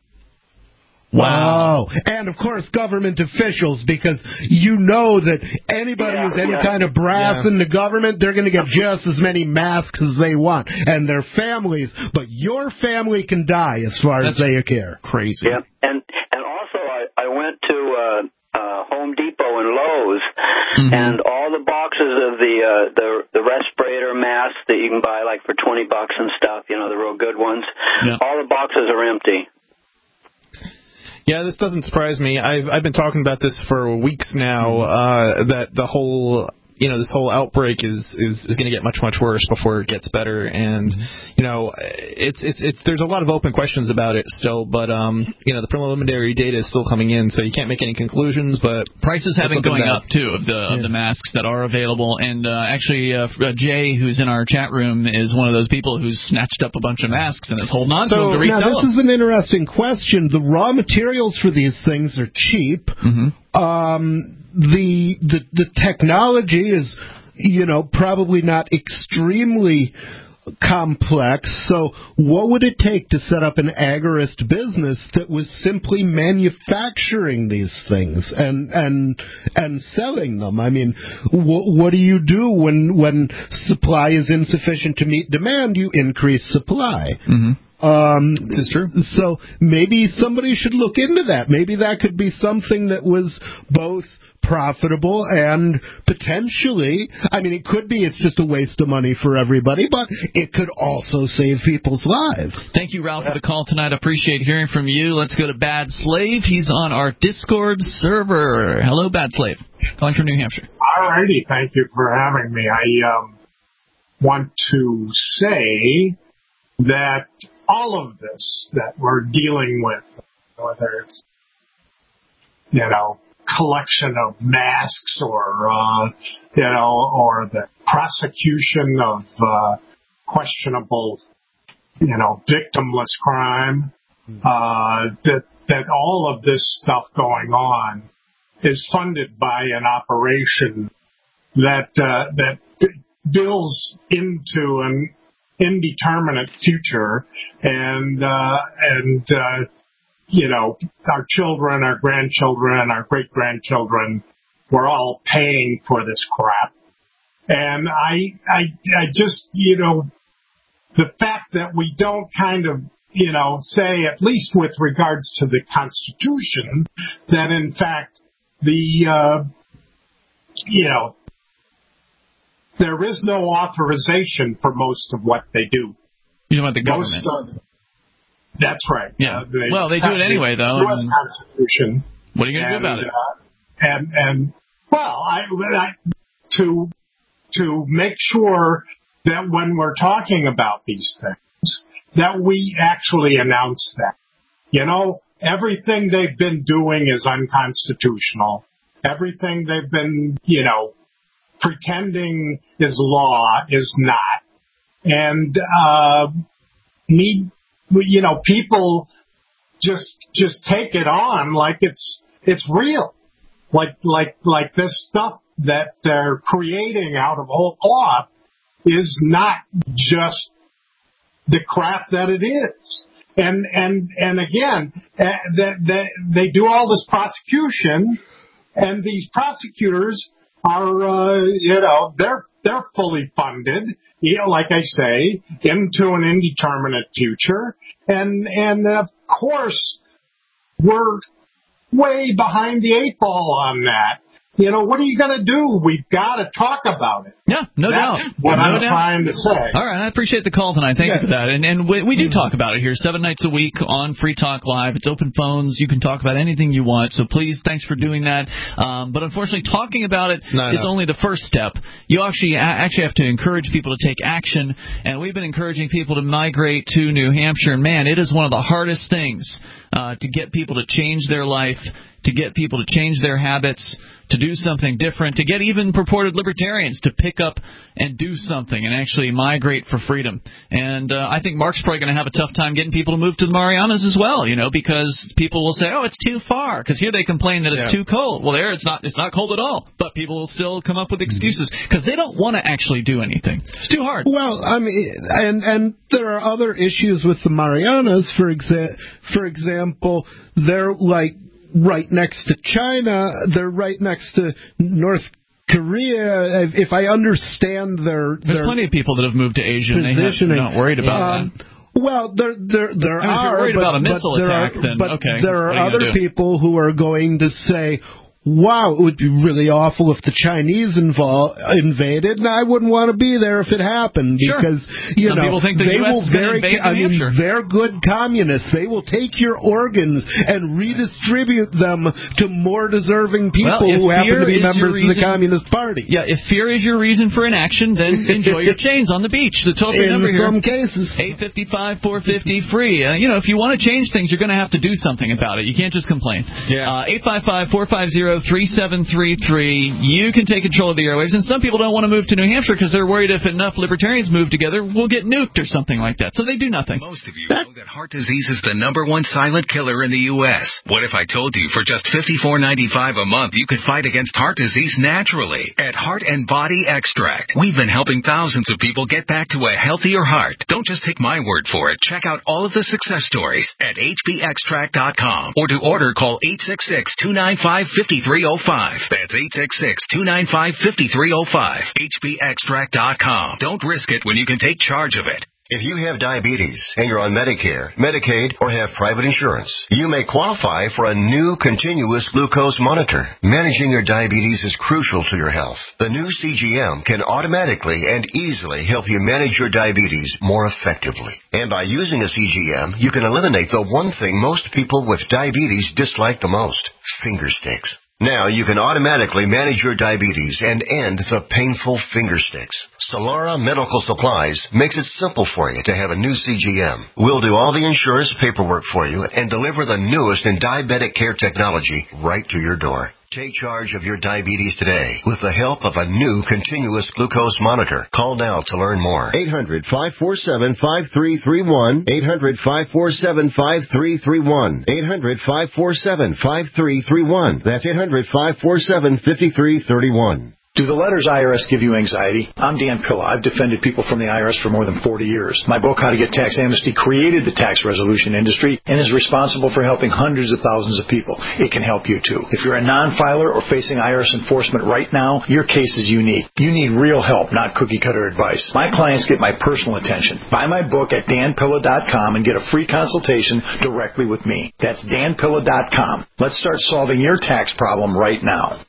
Wow. And, of course, government officials, because you know that anybody yeah, who's any yeah. kind of brass yeah. in the government, they're going to get just as many masks as they want. And their families, but your family can die as far That's as they care. Crazy. Yeah. And, and also I, I went to uh, uh, Home Depot and Lowe's, mm-hmm. and all the boxes of the, uh, the the respirator masks that you can buy like for twenty bucks and stuff, you know, the real good ones, yeah. all the boxes are empty. Yeah, this doesn't surprise me. I've I've been talking about this for weeks now. Uh, that the whole you know this whole outbreak is is, is going to get much much worse before it gets better, and you know it's it's it's there's a lot of open questions about it still, but um you know the preliminary data is still coming in, so you can't make any conclusions. But prices have been going bad. up too of the yeah. of the masks that are available, and uh, actually uh, Jay, who's in our chat room, is one of those people who's snatched up a bunch of masks and is holding on so, to them to resell now this them. is an interesting question. The raw materials for these things are cheap. Mm-hmm. Um, the the the technology is, you know, probably not extremely complex. So what would it take to set up an agorist business that was simply manufacturing these things and and and selling them? I mean, wh- what do you do when when supply is insufficient to meet demand? You increase supply. Mm-hmm. Um, this is true. So maybe somebody should look into that. Maybe that could be something that was both profitable and potentially, I mean, it could be it's just a waste of money for everybody, but it could also save people's lives. Thank you, Ralph, for the call tonight. Appreciate hearing from you. Let's go to Bad Slave. He's on our Discord server. Hello, Bad Slave. Calling from New Hampshire. All righty. Thank you for having me. I um, want to say that all of this that we're dealing with, whether it's, you know, collection of masks or, uh, you know, or the prosecution of uh, questionable, you know, victimless crime, uh, that that all of this stuff going on is funded by an operation that uh, that builds into an indeterminate future, and uh, and uh, you know, our children, our grandchildren, our great grandchildren, we're all paying for this crap. And I I I just you know the fact that we don't kind of, you know, say, at least with regards to the Constitution, that in fact the, uh, you know, there is no authorization for most of what they do. You talking about the government? Most of, that's right. Yeah. Uh, they, well, they do it anyway, though. The U S Constitution. What are you going to do about it? Uh, and, and, well, I, I, to, to make sure that when we're talking about these things, that we actually announce that. You know, everything they've been doing is unconstitutional. Everything they've been, you know, pretending is law is not. And, uh, need, you know, people just, just take it on like it's, it's real. Like, like, like this stuff that they're creating out of whole cloth is not just the crap that it is. And, and, and again, uh, that, that they do all this prosecution, and these prosecutors are, uh, you know, they're, they're fully funded, you know, like I say, into an indeterminate future. And, and of course, we're way behind the eight ball on that. You know, what are you going to do? We've got to talk about it. Yeah, no That's doubt. what no I'm doubt. trying to say. All right, I appreciate the call tonight. Thank yeah. you for that. And and we, we do talk about it here seven nights a week on Free Talk Live. It's open phones. You can talk about anything you want. So please, thanks for doing that. Um, but unfortunately, talking about it no, is no. only the first step. You actually actually have to encourage people to take action. And we've been encouraging people to migrate to New Hampshire. And man, it is one of the hardest things uh, to get people to change their life, to get people to change their habits, to do something different, to get even purported libertarians to pick up and do something and actually migrate for freedom. And uh, I think Mark's probably going to have a tough time getting people to move to the Marianas as well, you know, because people will say, oh, it's too far, because here they complain that it's yeah. too cold. Well, there it's not it's not cold at all, but people will still come up with excuses because they don't want to actually do anything. It's too hard. Well, I mean, and and there are other issues with the Marianas. For exa- for example, they're like right next to China. They're right next to North Korea. If I understand their, there's their plenty of people that have moved to Asia and they have, they're not worried about um, that. Well, there there there I mean, are. if you're worried but, about a missile but attack, are, then but okay. there are what are other people who are going to say, wow, it would be really awful if the Chinese invol- invaded, and I wouldn't want to be there if it happened, sure. because you Some know people think the they U S will is gonna very. invade I New mean, Hampshire. they're good communists. They will take your organs and redistribute them to more deserving people well, who happen to be members reason, of the Communist Party. Yeah, if fear is your reason for inaction, then enjoy your chains on the beach. The toll free In number here. some cases, eight five five, four five zero, free. Uh, you know, if you want to change things, you're going to have to do something about it. You can't just complain. Yeah. Uh, eight five five, four five zero, three seven three three. You can take control of the airwaves, and some people don't want to move to New Hampshire because they're worried if enough libertarians move together, we'll get nuked or something like that. So they do nothing. Most of you know that heart disease is the number one silent killer in the U S. What if I told you for just fifty-four ninety-five a month you could fight against heart disease naturally at Heart and Body Extract? We've been helping thousands of people get back to a healthier heart. Don't just take my word for it. Check out all of the success stories at h b extract dot com, or to order, call eight six six, two nine five, five three zero five. That's eight six six, two nine five, five three zero five. h b extract dot com. Don't risk it when you can take charge of it. If you have diabetes and you're on Medicare, Medicaid, or have private insurance, you may qualify for a new continuous glucose monitor. Managing your diabetes is crucial to your health. The new C G M can automatically and easily help you manage your diabetes more effectively. And by using a C G M, you can eliminate the one thing most people with diabetes dislike the most: finger sticks. Now you can automatically manage your diabetes and end the painful finger sticks. Solara Medical Supplies makes it simple for you to have a new C G M. We'll do all the insurance paperwork for you and deliver the newest in diabetic care technology right to your door. Take charge of your diabetes today with the help of a new continuous glucose monitor. Call now to learn more. eight hundred, five four seven, five three three one. eight hundred, five four seven, five three three one. eight hundred, five four seven, five three three one. That's eight hundred, five four seven, five three three one. Do the letters I R S give you anxiety? I'm Dan Pilla. I've defended people from the I R S for more than forty years. My book, How to Get Tax Amnesty, created the tax resolution industry and is responsible for helping hundreds of thousands of people. It can help you, too. If you're a non-filer or facing I R S enforcement right now, your case is unique. You need real help, not cookie-cutter advice. My clients get my personal attention. Buy my book at dan pilla dot com and get a free consultation directly with me. That's dan pilla dot com. Let's start solving your tax problem right now.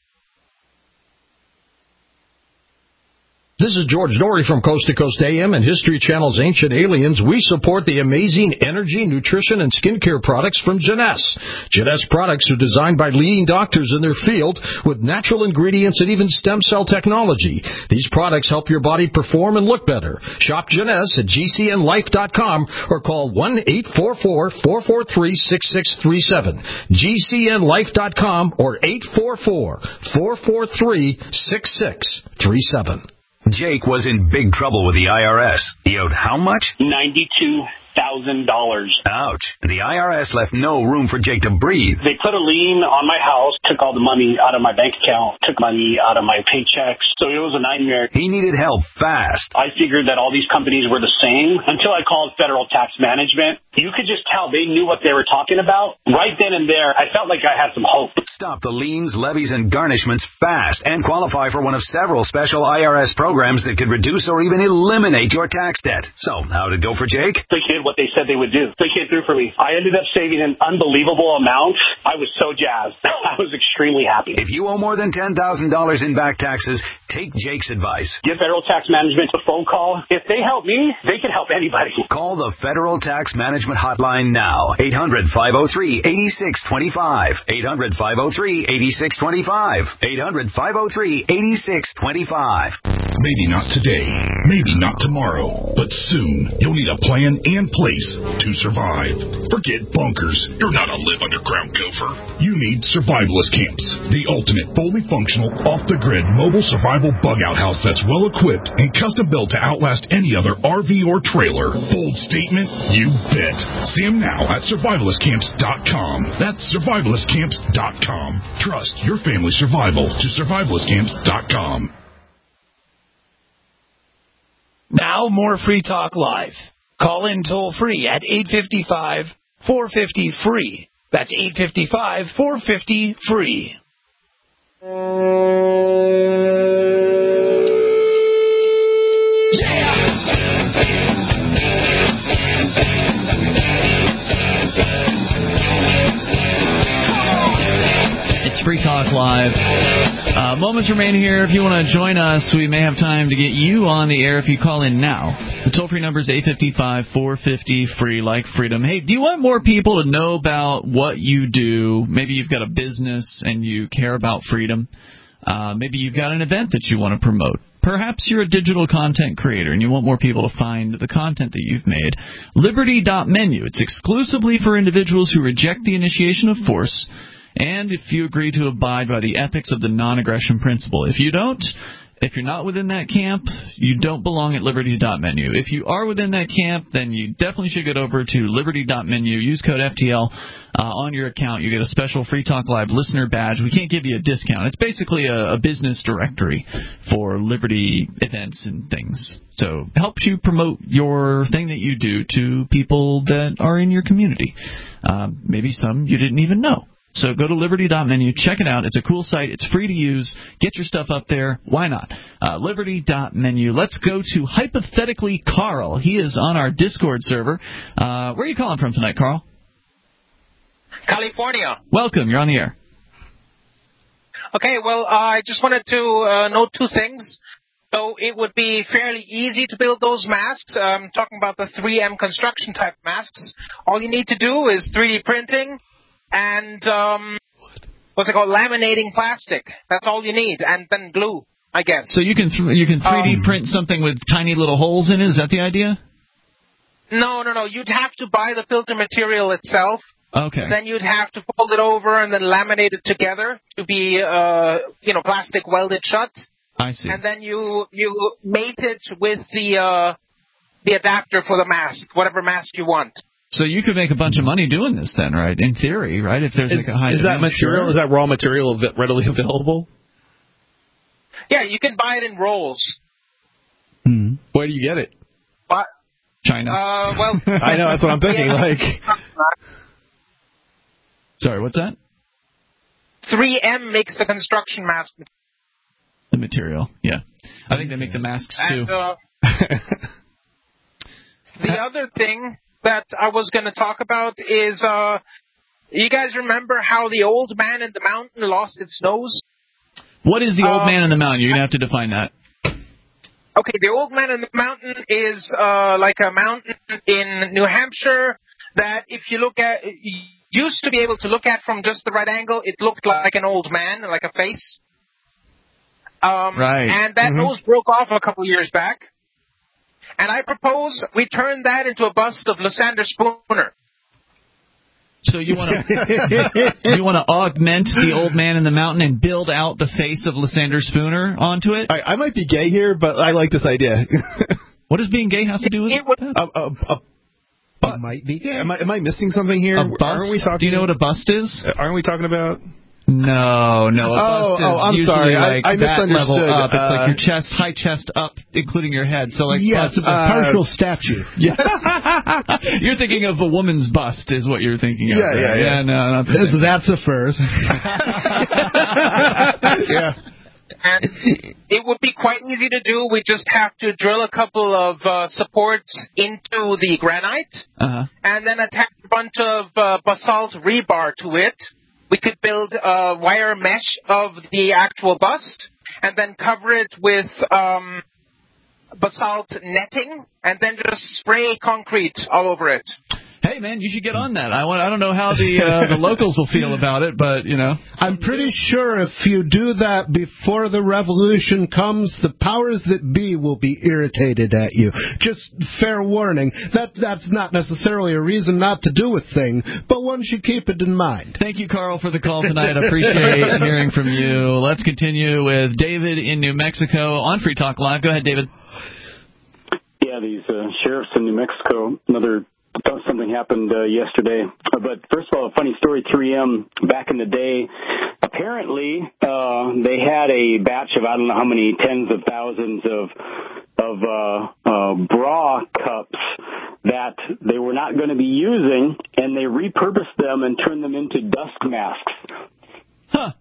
This is George Norrie from Coast to Coast A M and History Channel's Ancient Aliens. We support the amazing energy, nutrition, and skincare products from Jeunesse. Jeunesse products are designed by leading doctors in their field with natural ingredients and even stem cell technology. These products help your body perform and look better. Shop Jeunesse at g c n life dot com or call one eight four four, four four three, six six three seven. g c n life dot com or eight four four, four four three, six six three seven. Jake was in big trouble with the I R S. He owed how much? ninety-two thousand dollars. Ouch. The I R S left no room for Jake to breathe. They put a lien on my house, took all the money out of my bank account, took money out of my paychecks. So it was a nightmare. He needed help fast. I figured that all these companies were the same until I called Federal Tax Management. You could just tell they knew what they were talking about. Right then and there, I felt like I had some hope. Stop the liens, levies, and garnishments fast and qualify for one of several special I R S programs that could reduce or even eliminate your tax debt. So, how did it go for Jake? They did what they said they would do. They came through for me. I ended up saving an unbelievable amount. I was so jazzed. I was extremely happy. If you owe more than ten thousand dollars in back taxes, take Jake's advice. Give Federal Tax Management a phone call. If they help me, they can help anybody. Call the Federal Tax Management Hotline now. eight hundred, five oh three, eight six two five. eight hundred, five oh three, eight six two five. eight hundred, five oh three, eight six two five. Maybe not today, maybe not tomorrow, but soon you'll need a plan and place to survive. Forget bunkers. You're not a live underground gopher. You need survivalist camps, the ultimate fully functional, off-the-grid mobile survival bug-out house that's well-equipped and custom-built to outlast any other R V or trailer. Bold statement? You bet. See them now at survivalist camps dot com. That's survivalist camps dot com. Trust your family's survival to survivalist camps dot com. Now more Free Talk Live. Call in toll free at eight five five, four five zero, free. That's eight five five, four five zero, free. It's Free Talk Live. Uh, moments remain here. If you want to join us, we may have time to get you on the air if you call in now. The toll-free number is eight five five, four five zero, free, like freedom. Hey, do you want more people to know about what you do? Maybe you've got a business and you care about freedom. Uh, maybe you've got an event that you want to promote. Perhaps you're a digital content creator and you want more people to find the content that you've made. Liberty dot menu. It's exclusively for individuals who reject the initiation of force, and if you agree to abide by the ethics of the non-aggression principle. If you don't, if you're not within that camp, you don't belong at Liberty dot menu. If you are within that camp, then you definitely should get over to Liberty dot menu. Use code F T L uh, on your account. You get a special Free Talk Live listener badge. We can't give you a discount. It's basically a, a business directory for Liberty events and things. So it helps you promote your thing that you do to people that are in your community. Uh, maybe some you didn't even know. So go to Liberty dot menu, check it out. It's a cool site. It's free to use. Get your stuff up there. Why not? Uh, Liberty dot menu. Let's go to Hypothetically Carl. He is on our Discord server. Uh, where are you calling from tonight, Carl? California. Welcome. You're on the air. Okay, well, uh, I just wanted to uh, note two things. So it would be fairly easy to build those masks. I'm um, talking about the three M construction type masks. All you need to do is three D printing and, um, what's it called, laminating plastic. That's all you need, and then glue, I guess. So you can th- you can three D um, print something with tiny little holes in it? Is that the idea? No, no, no. You'd have to buy the filter material itself. Okay. Then you'd have to fold it over and then laminate it together to be, uh, you know, plastic welded shut. I see. And then you you mate it with the uh, the adapter for the mask, whatever mask you want. So you could make a bunch of money doing this then, right? In theory, right? If there's is, like a high is that material? Sure. Is that raw material readily available? Yeah, you can buy it in rolls. Hmm. Where do you get it? But, China. Uh, well, I know, that's what I'm thinking. Yeah. Like, Sorry, what's that? three M makes the construction mask. The material, yeah. I think they make the masks too. And, uh, the other thing that I was going to talk about is, uh, you guys remember how the old man in the mountain lost its nose? What is the old Uh, man in the mountain? You're going to have to define that. Okay, the old man in the mountain is uh, like a mountain in New Hampshire that if you look at, you used to be able to look at from just the right angle, it looked like an old man, like a face. Um, Right. And that Mhm. nose broke off a couple years back. And I propose we turn that into a bust of Lysander Spooner. So you want to you want to augment the old man in the mountain and build out the face of Lysander Spooner onto it? I, I might be gay here, but I like this idea. What does being gay have to do with it? A, a, a, It might be gay. am I am I missing something here? A bust? Aren't we talking? Do you know what a bust is? Aren't we talking about? No, no. A Oh, bust is oh, I'm usually sorry. I- Like I that misunderstood. level up. It's Uh, like your chest, high chest up, including your head. So like Yes, bust, a partial statue. Yes. You're thinking of a woman's bust, is what you're thinking of. Yeah, right? yeah, yeah. no, not the same. That's a first. Yeah. And it would be quite easy to do. We just have to drill a couple of uh, supports into the granite Uh-huh. and then attach a bunch of uh, basalt rebar to it. We could build a wire mesh of the actual bust and then cover it with um, basalt netting and then just spray concrete all over it. Hey man, you should get on that. I want. I don't know how the uh, the locals will feel about it, but you know. I'm pretty sure if you do that before the revolution comes, the powers that be will be irritated at you. Just fair warning. That that's not necessarily a reason not to do a thing, but one should keep it in mind. Thank you, Carl, for the call tonight. I appreciate hearing from you. Let's continue with David in New Mexico on Free Talk Live. Go ahead, David. Yeah, these uh, sheriffs in New Mexico, another something happened uh, yesterday. Uh, but first of all, a funny story, three M, back in the day, apparently uh, they had a batch of I don't know how many tens of thousands of of uh, uh, bra cups that they were not going to be using, and they repurposed them and turned them into dust masks. Huh.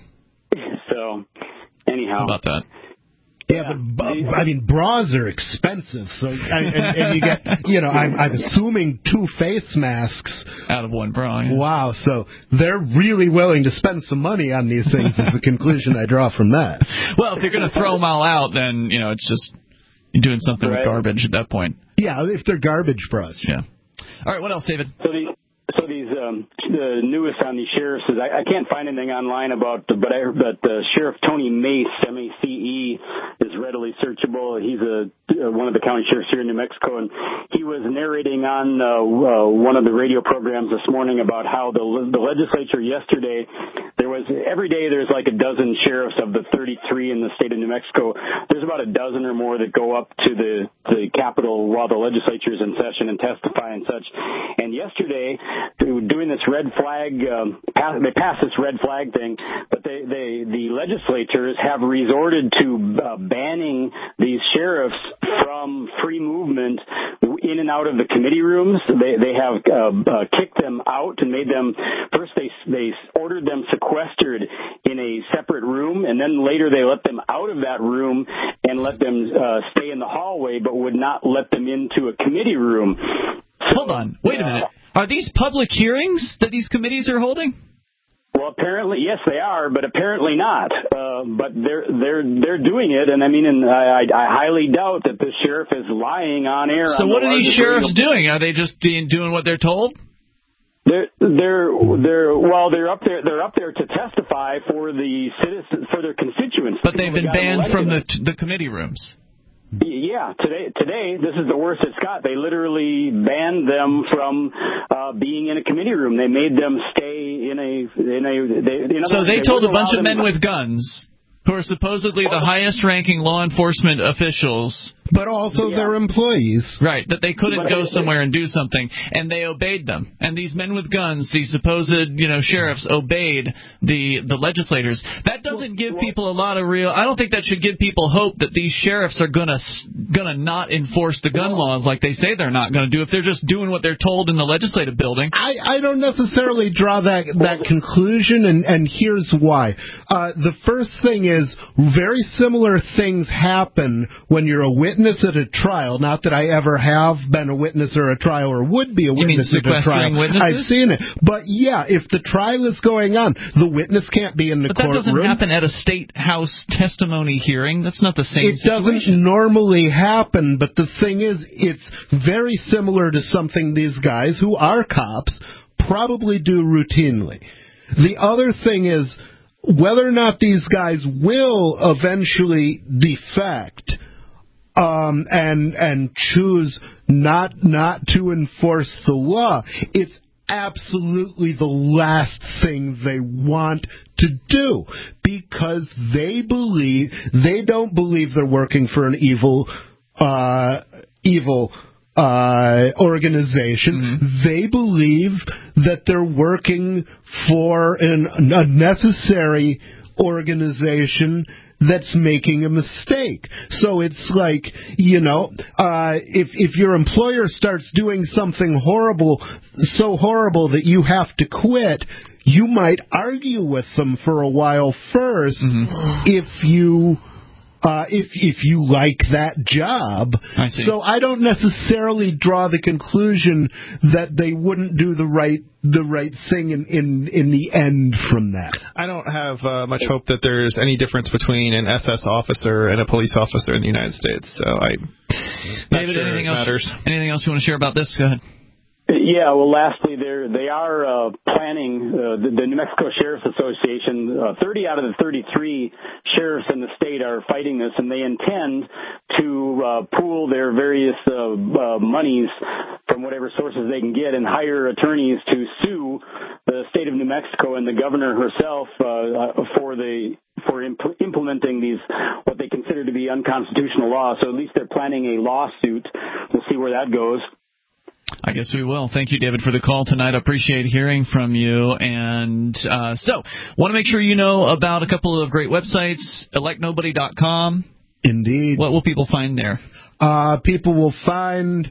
So, anyhow. How about that? Yeah, but bu- I mean, bras are expensive, so I, and, and you get, you know, I'm, I'm assuming two face masks out of one bra. Yeah. Wow, so they're really willing to spend some money on these things. Is the conclusion I draw from that. Well, if you're going to throw them all out, then you know it's just you're doing something Right. with garbage at that point. Yeah, if they're garbage bras. Yeah. All right. What else, David? So the so these um, the newest on these sheriffs is I, I can't find anything online about, but I but uh, Sheriff Tony Mace, M A C E, is readily searchable. He's a uh, one of the county sheriffs here in New Mexico, and he was narrating on uh, uh, one of the radio programs this morning about how the the legislature yesterday there was every day there's like a dozen sheriffs of the thirty-three in the state of New Mexico. There's about a dozen or more that go up to the the Capitol while the legislature is in session and testify and such. And yesterday, doing this red flag, um, pass, they passed this red flag thing, but they, they the legislators have resorted to uh, banning these sheriffs from free movement in and out of the committee rooms. They they have uh, uh, kicked them out and made them first they they ordered them sequestered in a separate room, and then later they let them out of that room and let them uh, stay in the hallway, but would not let them into a committee room. Hold on. Wait a minute. Are these public hearings that these committees are holding? Well, apparently, yes, they are, but apparently not. Uh, but they're they're they're doing it, and I mean, and I, I highly doubt that the sheriff is lying on air. So on what the are these largest sheriffs radio- doing? Are they just being, doing what they're told? They're they're they're well, they're up there. They're up there to testify for the citizens, for their constituents. But they've been People that got banned from the elected. the committee rooms. Yeah, today today this is the worst it's got. They literally banned them from uh, being in a committee room. They made them stay in a in a. They, in other So words, they told a wouldn't bunch allow of them- men with guns, who are supposedly the highest-ranking law enforcement officials, But also yeah. their employees. Right, that they couldn't But go I- somewhere and do something, and they obeyed them. And these men with guns, these supposed, you know, sheriffs, obeyed the the legislators. That doesn't give people a lot of real. I don't think that should give people hope that these sheriffs are gonna gonna not enforce the gun laws like they say they're not gonna do if they're just doing what they're told in the legislative building. I, I don't necessarily draw that that conclusion, and, and here's why. Uh, the first thing is very similar things happen when you're a witness at a trial. Not that I ever have been a witness or a trial or would be a You mean witness at a trial. sequestering witnesses? I've seen it. But yeah, if the trial is going on, the witness can't be in the But that courtroom. doesn't happen at a state house testimony hearing. That's not the same It doesn't situation. normally happen, but the thing is, it's very similar to something these guys, who are cops, probably do routinely. The other thing is, whether or not these guys will eventually defect um, and and choose not not to enforce the law, it's absolutely the last thing they want to do, because they believe they don't believe they're working for an evil uh, evil uh, organization. Mm-hmm. They believe that they're working for an, a necessary organization that's making a mistake. So it's like, you know, uh, if if your employer starts doing something horrible, so horrible that you have to quit, you might argue with them for a while first. Mm-hmm. if you uh, if if you like that job. I see. So I don't necessarily draw the conclusion that they wouldn't do the right the right thing in, in, in the end from that. I don't have uh, much hope that there's any difference between an S S officer and a police officer in the United States. So I, David, sure anything it else? Matters. Anything else you want to share about this? Go ahead. Yeah, well, lastly, they're, they are uh, planning, uh, the, the New Mexico Sheriff's Association, uh, thirty out of the thirty-three sheriffs in the state are fighting this, and they intend to uh, pool their various uh, uh, monies from whatever sources they can get and hire attorneys to sue the state of New Mexico and the governor herself uh, for the for imp- implementing these, what they consider to be unconstitutional laws. So at least they're planning a lawsuit. We'll see where that goes. I guess we will. Thank you, David, for the call tonight. I appreciate hearing from you. And uh, so, want to make sure you know about a couple of great websites, elect nobody dot com. Indeed. What will people find there? Uh, people will find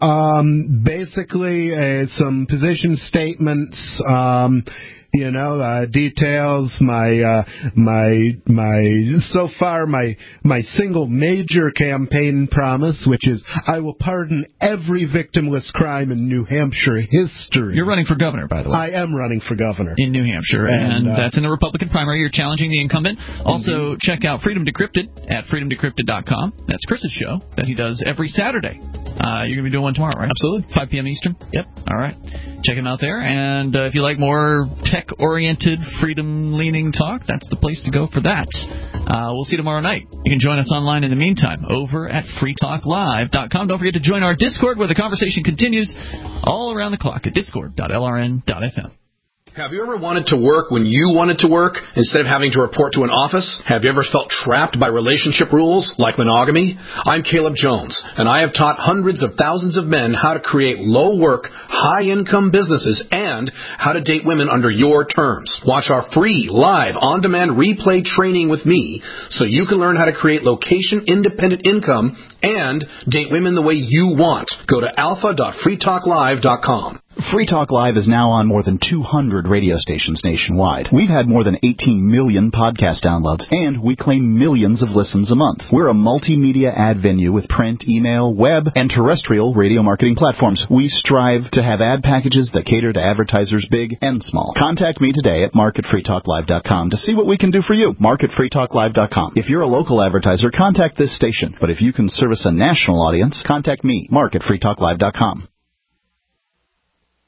um, basically uh, some position statements, um, you know, uh, details, my, uh, my, my, so far my, my single major campaign promise, which is I will pardon every victimless crime in New Hampshire history. You're running for governor, by the way. I am running for governor. In New Hampshire, and, and uh, that's in a Republican primary. You're challenging the incumbent. Also, mm-hmm. check out Freedom Decrypted at freedom decrypted dot com. That's Chris's show that he does every Saturday. Uh, you're going to be doing one tomorrow, right? Absolutely. five p.m. Eastern? Yep. All right. Check him out there. And uh, if you like more tech-oriented, freedom-leaning talk, that's the place to go for that. Uh, we'll see you tomorrow night. You can join us online in the meantime over at free talk live dot com. Don't forget to join our Discord where the conversation continues all around the clock at discord dot l r n dot f m. Have you ever wanted to work when you wanted to work instead of having to report to an office? Have you ever felt trapped by relationship rules like monogamy? I'm Caleb Jones, and I have taught hundreds of thousands of men how to create low-work, high-income businesses and how to date women under your terms. Watch our free, live, on-demand replay training with me so you can learn how to create location-independent income and date women the way you want. Go to alpha dot free talk live dot com. Free Talk Live is now on more than two hundred radio stations nationwide. We've had more than eighteen million podcast downloads, and we claim millions of listens a month. We're a multimedia ad venue with print, email, web, and terrestrial radio marketing platforms. We strive to have ad packages that cater to advertisers big and small. Contact me today at mark at free talk live dot com to see what we can do for you. mark at free talk live dot com. If you're a local advertiser, contact this station. But if you can service a national audience, contact me, Mark at free talk live dot com.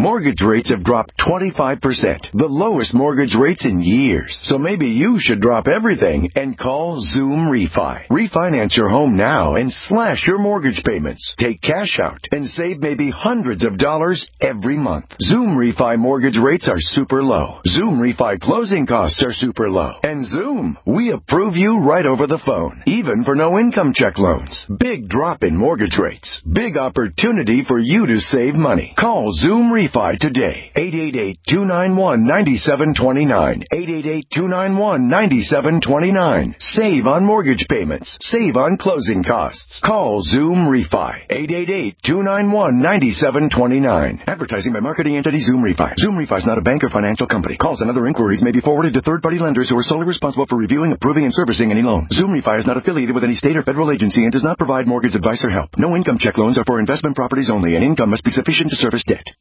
Mortgage rates have dropped twenty-five percent, the lowest mortgage rates in years. So maybe you should drop everything and call Zoom Refi. Refinance your home now and slash your mortgage payments. Take cash out and save maybe hundreds of dollars every month. Zoom Refi mortgage rates are super low. Zoom Refi closing costs are super low. And Zoom, we approve you right over the phone, even for no income check loans. Big drop in mortgage rates. Big opportunity for you to save money. Call Zoom Refi today. eight eight eight, two nine one, nine seven two nine. eight eight eight, two nine one, nine seven two nine. Save on mortgage payments. Save on closing costs. Call Zoom Refi. eight eight eight, two nine one, nine seven two nine. Advertising by marketing entity Zoom Refi. Zoom Refi is not a bank or financial company. Calls and other inquiries may be forwarded to third-party lenders who are solely responsible for reviewing, approving, and servicing any loan. Zoom Refi is not affiliated with any state or federal agency and does not provide mortgage advice or help. No income check loans are for investment properties only, and income must be sufficient to service debt.